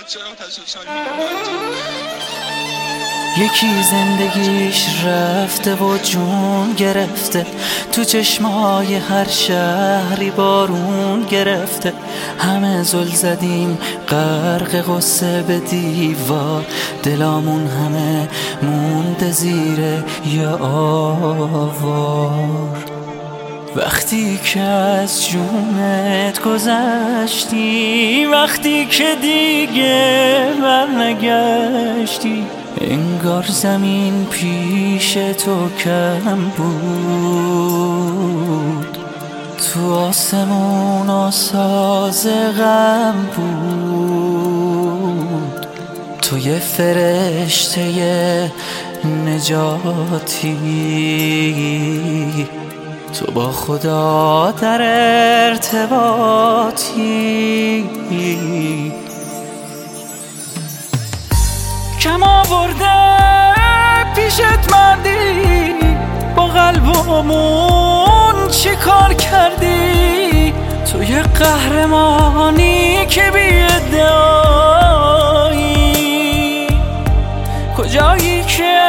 یکی زندگیش رفته و جون گرفته، تو چشمای هر شهری بارون گرفته. همه زل زدیم غرق غصه به دیوار، دلامون همه مونده زیر یه آوار. وقتی که از جونت گذشتی، وقتی که دیگه برنگشتی، انگار زمین پیش تو کم بود، تو آسمون آساز غم بود. تو یه فرشته نجاتی، تو با خدا در ارتباطی. کم آورده پیشت مردی، با قلبمون چی کار کردی؟ تو یه قهرمانی که بی ادعایی، کجایی که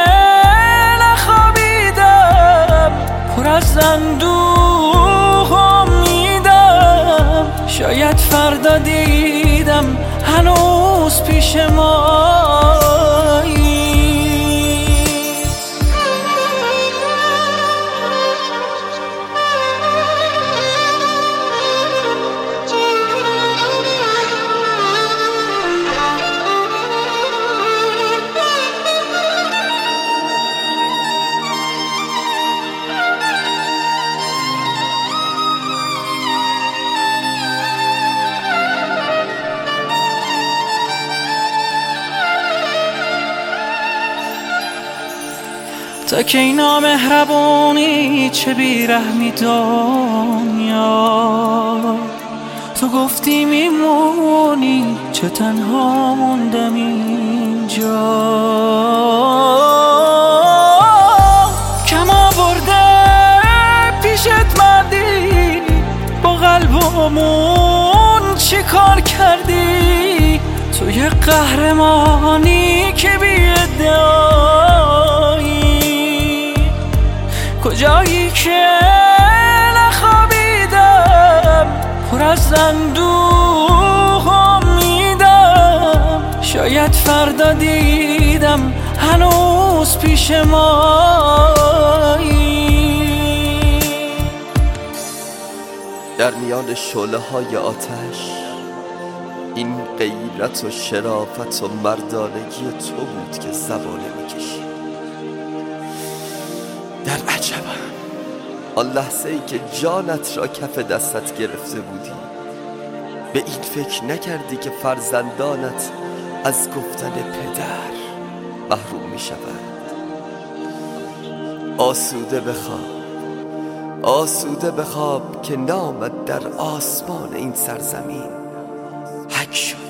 نخوابیدم پر از اندوه امیدم، شاید فردا دیدم هنوز پیش مایی. تا که اینا مهربونی چه بیرحمی دنیا، تو گفتی میمونی چه تنها موندم اینجا. کم آورده پیشت مردی، با قلبمون چی کار کردی؟ تو یه قهرمانی که بی ادعایی، کجایی که نخوابیدم پر از اندوه امیدم، شاید فردا دیدم هنوز پیش مایی. در میان شعله‌های آتش این غیرت و شرافت و مردانگی تو بود که زبانه میکشید. در عجبم آن لحظه ای که جانت را کف دستت گرفته بودی، به این فکر نکردی که فرزندانت از گفتن پدر محروم می شود. آسوده بخواب، آسوده بخواب که نامت در آسمان این سرزمین حک شد.